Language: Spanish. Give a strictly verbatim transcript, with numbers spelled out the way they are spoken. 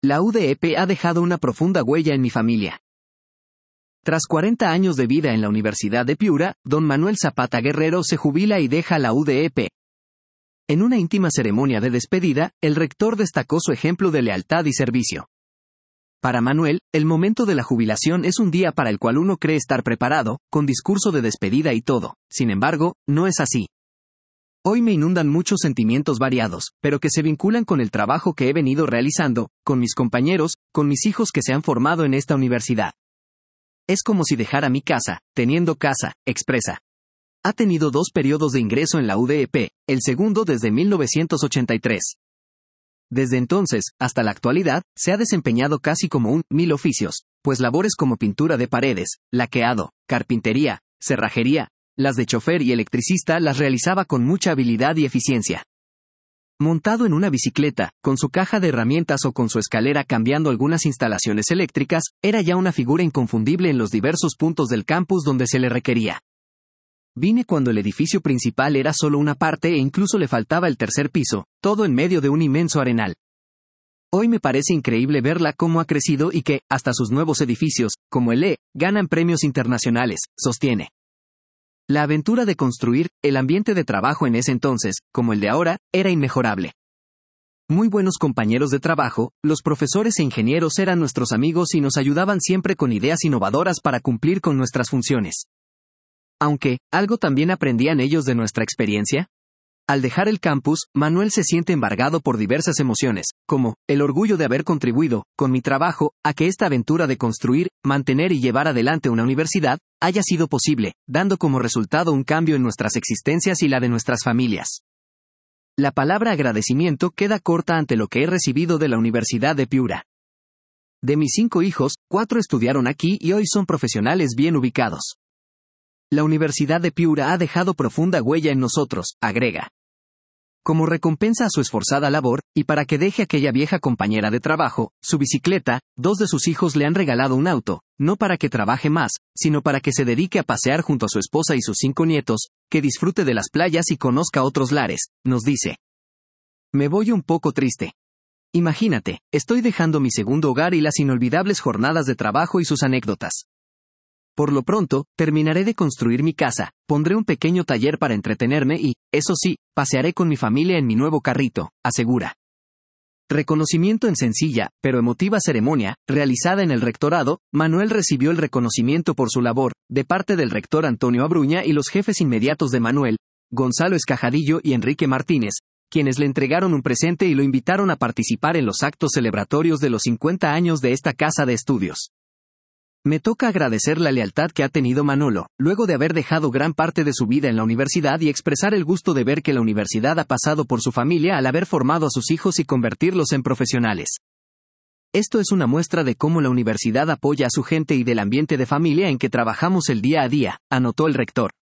La U D E P ha dejado una profunda huella en mi familia. Tras cuarenta años de vida en la Universidad de Piura, don Manuel Zapata Guerrero se jubila y deja la U D E P. En una íntima ceremonia de despedida, el rector destacó su ejemplo de lealtad y servicio. Para Manuel, el momento de la jubilación es un día para el cual uno cree estar preparado, con discurso de despedida y todo. Sin embargo, no es así. Hoy me inundan muchos sentimientos variados, pero que se vinculan con el trabajo que he venido realizando, con mis compañeros, con mis hijos que se han formado en esta universidad. Es como si dejara mi casa, teniendo casa, expresa. Ha tenido dos periodos de ingreso en la U D E P, el segundo desde mil novecientos ochenta y tres. Desde entonces, hasta la actualidad, se ha desempeñado casi como un mil oficios, pues labores como pintura de paredes, laqueado, carpintería, cerrajería, las de chofer y electricista las realizaba con mucha habilidad y eficiencia. Montado en una bicicleta, con su caja de herramientas o con su escalera cambiando algunas instalaciones eléctricas, era ya una figura inconfundible en los diversos puntos del campus donde se le requería. Vine cuando el edificio principal era solo una parte e incluso le faltaba el tercer piso, todo en medio de un inmenso arenal. Hoy me parece increíble verla cómo ha crecido y que, hasta sus nuevos edificios, como el E, ganan premios internacionales, sostiene. La aventura de construir, el ambiente de trabajo en ese entonces, como el de ahora, era inmejorable. Muy buenos compañeros de trabajo, los profesores e ingenieros eran nuestros amigos y nos ayudaban siempre con ideas innovadoras para cumplir con nuestras funciones. Aunque, ¿algo también aprendían ellos de nuestra experiencia? Al dejar el campus, Manuel se siente embargado por diversas emociones, como, el orgullo de haber contribuido, con mi trabajo, a que esta aventura de construir, mantener y llevar adelante una universidad, haya sido posible, dando como resultado un cambio en nuestras existencias y la de nuestras familias. La palabra agradecimiento queda corta ante lo que he recibido de la Universidad de Piura. De mis cinco hijos, cuatro estudiaron aquí y hoy son profesionales bien ubicados. La Universidad de Piura ha dejado profunda huella en nosotros, agrega. Como recompensa a su esforzada labor, y para que deje aquella vieja compañera de trabajo, su bicicleta, dos de sus hijos le han regalado un auto, no para que trabaje más, sino para que se dedique a pasear junto a su esposa y sus cinco nietos, que disfrute de las playas y conozca otros lares, nos dice. Me voy un poco triste. Imagínate, estoy dejando mi segundo hogar y las inolvidables jornadas de trabajo y sus anécdotas. Por lo pronto, terminaré de construir mi casa, pondré un pequeño taller para entretenerme y, eso sí, pasearé con mi familia en mi nuevo carrito, asegura. Reconocimiento en sencilla, pero emotiva ceremonia, realizada en el rectorado, Manuel recibió el reconocimiento por su labor, de parte del rector Antonio Abruña y los jefes inmediatos de Manuel, Gonzalo Escajadillo y Enrique Martínez, quienes le entregaron un presente y lo invitaron a participar en los actos celebratorios de los cincuenta años de esta casa de estudios. Me toca agradecer la lealtad que ha tenido Manolo, luego de haber dejado gran parte de su vida en la universidad y expresar el gusto de ver que la universidad ha pasado por su familia al haber formado a sus hijos y convertirlos en profesionales. Esto es una muestra de cómo la universidad apoya a su gente y del ambiente de familia en que trabajamos el día a día, anotó el rector.